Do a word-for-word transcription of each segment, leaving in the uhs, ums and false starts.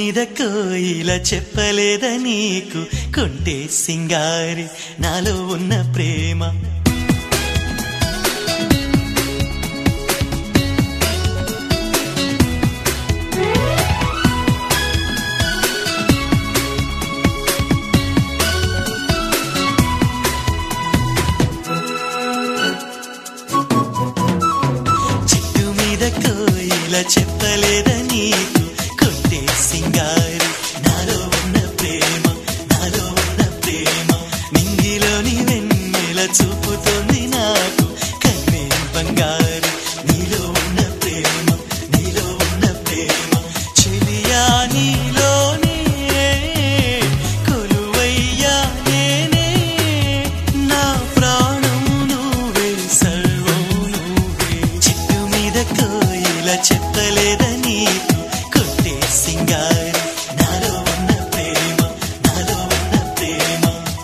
మీద కోయిల చెప్పలేదా నీకు కొంటే సింగారి నాలో ఉన్న ప్రేమ చిట్టు మీద కోయిల చెప్పలేదా నీకు కొంటే సింగారి నాలో ఉన్న ప్రేమ నాలో ఉన్న ప్రేమ నింగిలోని వెన్నెల చూపుతోంది నాకు కన్నే బంగారు నీలో ఉన్న ప్రేమ నీలో ఉన్న ప్రేమ చెలియా నీలోనే కొలువయ్యా నేనే నా ప్రాణం నువ్వే సర్వం నువ్వే చిట్టు మీద కోయిల చెప్పలేదా నీకు కొంటే సింగారి నాలో ఉన్న ప్రేమ నాలో ఉన్న ప్రేమ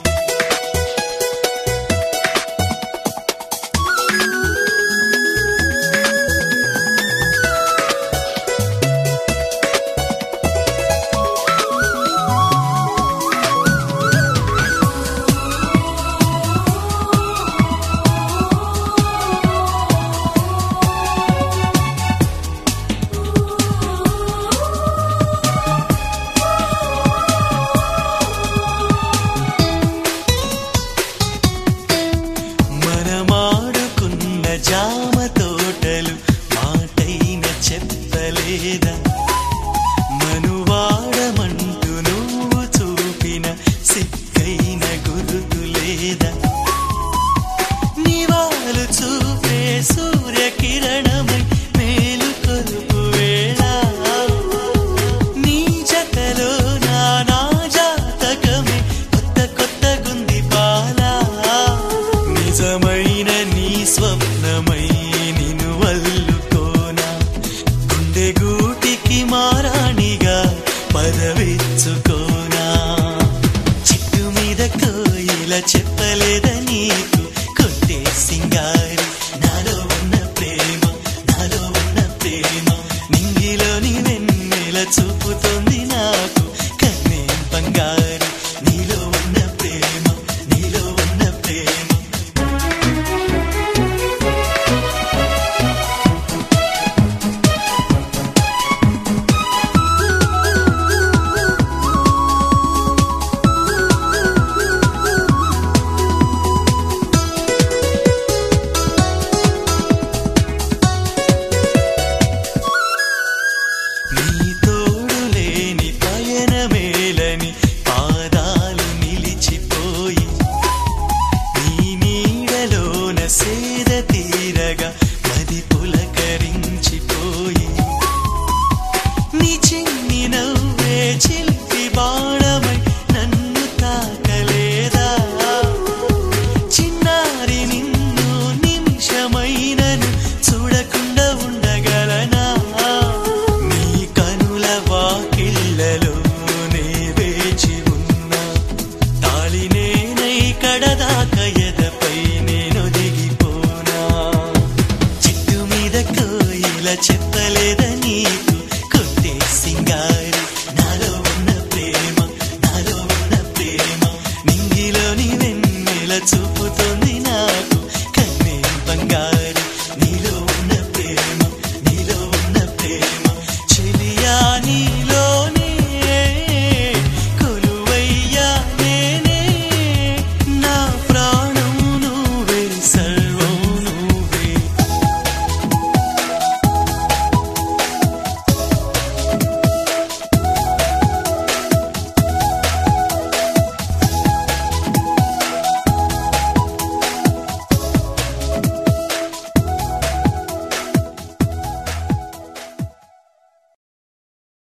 మనమాడుకున్న జామ తోటలు మాటైన చెప్పలేదా మనువాడమంటూ నువ్వు చూపిన సిక్కైన గురుతు లేదా నివాలు చూపే సూర్యకిరణమై మేలు కొలుపు వేళ నీ జతలో నా నా జాతకమే కొత్త కొత్త గుంది పాలా నిజమైన నీ స్వప్నమై నిన్ను వల్లుకోనా గుండె గూటికి మారాణిగా పదవిచ్చుకోనా చిట్టు మీద కోయిల చెప్పలేదా నీకు కొంటే సింగారి నాలో ఉన్న ప్రేమ నాలో ఉన్న ప్రేమ నింగిలోని వెన్నెల చూపుతోంది నాకు కన్నే బంగారు నీలో ఉన్న ప్రేమ నీలో ఉన్న ప్రేమ నీ తోడు లేని పయనమేలని పాదాలు నిలిచిపోయి నీ నీడలోన సేద తీరగా మది పులకరించిపోయి నీ చిన్ని నవ్వే చిలిపి బాణమై నన్ను తాకలేదా చిన్నారి నిన్ను నిమిషమైనను చూడకుండా ఉండగలనా నీ కనుల వాకిళ్ళలో నే వేచి ఉన్నా తాళి నేనై కడదాక ఎదపై నేను దిగిపోనా చిట్టు మీద కోయిల చెప్పలేదా